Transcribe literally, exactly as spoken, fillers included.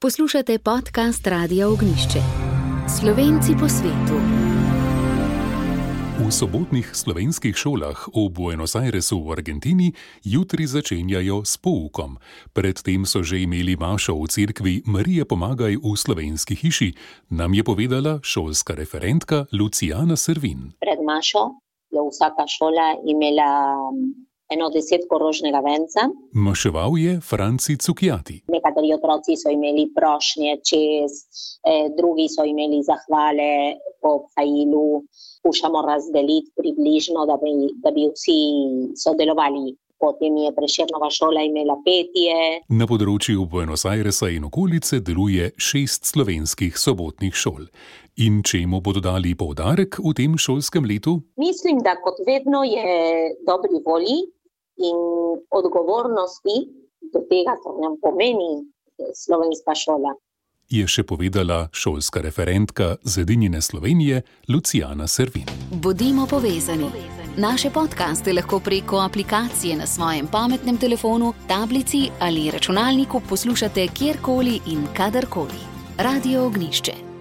Poslušate podcast Radia Ognjišče. Slovenci po svetu. V sobotnih slovenskih šolah v Buenos Airesu v Argentini jutri začenjajo s poukom. Predtem so že imeli mašo v cerkvi Marije Pomagaj v Slovenski hiši, nam je povedala šolska referentka Luciana Servin. Pred mašo je vsaka šola imela eno desetko rožnega venca. Maševal je Franci Cukjati. Nekateri otroci so imeli prošnje čez, eh, drugi so imeli zahvale po obhajilu. Skušamo razdeliti približno, da bi, da bi vsi sodelovali. Potem je Prešernova šola imela petje. Na področju Buenos Airesa in okolice deluje šest slovenskih sobotnih šol. In čemu bodo dali poudarek v tem šolskem letu? Mislim, da kot vedno je dobri volji in odgovornosti do tega, kar nam pomeni slovenska šola. Je še povedala šolska referentka Zedinjene Slovenije Luciana Servin. Bodimo povezani. Naše podcaste lahko preko aplikacije na svojem pametnem telefonu, tablici ali računalniku poslušate kjerkoli in kadarkoli. Radio Ognjišče.